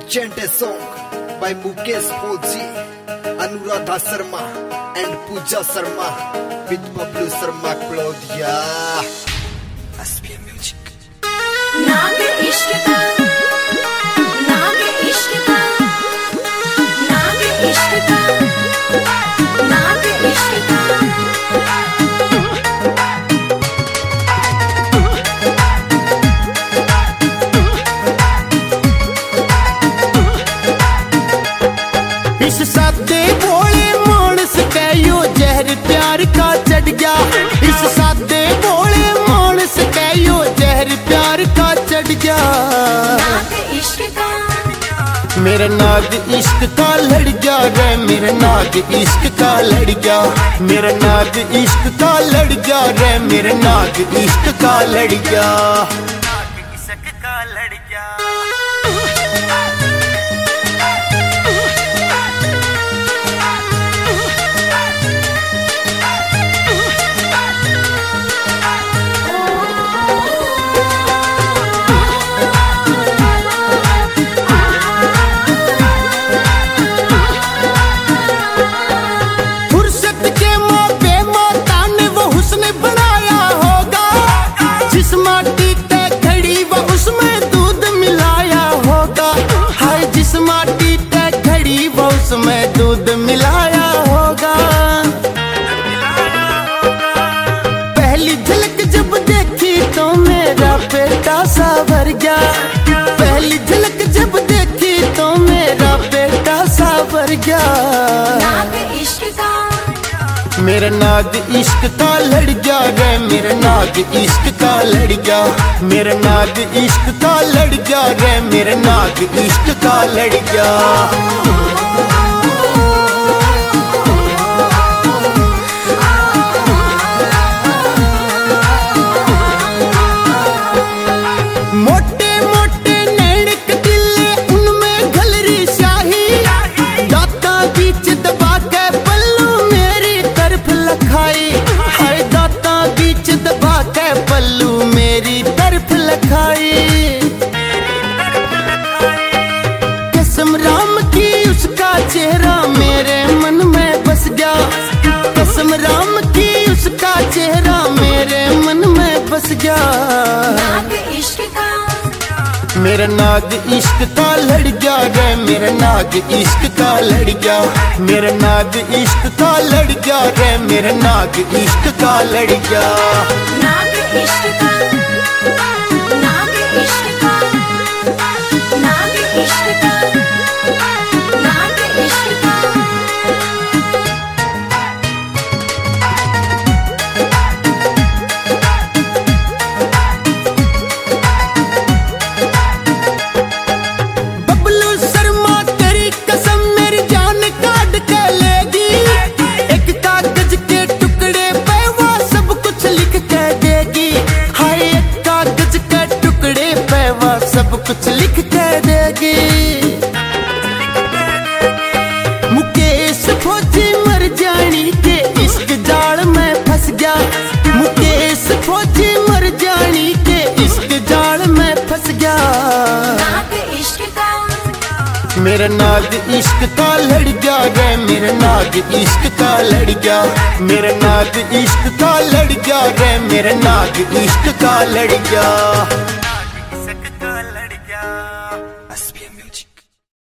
Chante song by Mukesh Oji, Anuradha Sharma and Pooja Sharma with Pablo Sharma Claudia. SPM Music. नाग इश्क का, नाग इश्क का, नाग इश्क का, नाग इश्क का। इस सादे भोले मानस कहो जहर प्यार का चढ़ गया। इस सादे भोले मानस कहो जहर प्यार का चढ़ गया। नाग इश्क का, मेरा नाग इश्क का लड़ गया रे, मेरा नाग इश्क का लड़ गया। मेरा नाग इश्क का लड़ गया रे, मेरा नाग इश्क का लड़ गया। नाग इश्क का लड़ गया। उसमें दूध मिलाया होगा। पहली झलक जब देखी तो मेरा पेटा सा भर गया। पहली झलक जब देखी तो मेरा पेटा सा भर गया। नाग इश्क का, मेरा नाग इश्क का लड़ गया रे, मेरा नाग इश्क का लड़ गया। मेरा नाग इश्क का लड़ गया रे, मेरा नाग इश्क का लड़ गया। मोटे मोटे नैन कटीले उनमें घलरी शाही। दाता बीच दबा के पल्लू मेरी तरफ लखाई। हाय दाता बीच दबा के पल्लू मेरी तरफ लखाई। कसम राम की उसका चेहरा मेरे मन में बस गया। कसम राम की उसका चेहरा मेरे मन में बस गया। नाग इश्क का, मेरा नाग इश्क का लड़ गया रे, मेरा नाग इश्क का लड़ गया। मेरा नाग इश्क का लड़ गया रे, मेरा नाग इश्क का लड़ गया। नाग इश्क का, नाग इश्क का, नाग इश्क का, नाग इश्क का। सब कुछ लिख के देगी। मुकेश फौजी मर जानी के इश्क जाल में फंस गया। मुकेश फौजी मर जानी के इश्क जाल में फंस गया। नाग इश्क का, मेरा नाग इश्क का लड़ गया रे, मेरा नाग इश्क का लड़ गया। मेरा नाग इश्क का लड़ गया रे, मेरा नाग इश्क का लड़ गया। नाग इश्क का लड़ गया।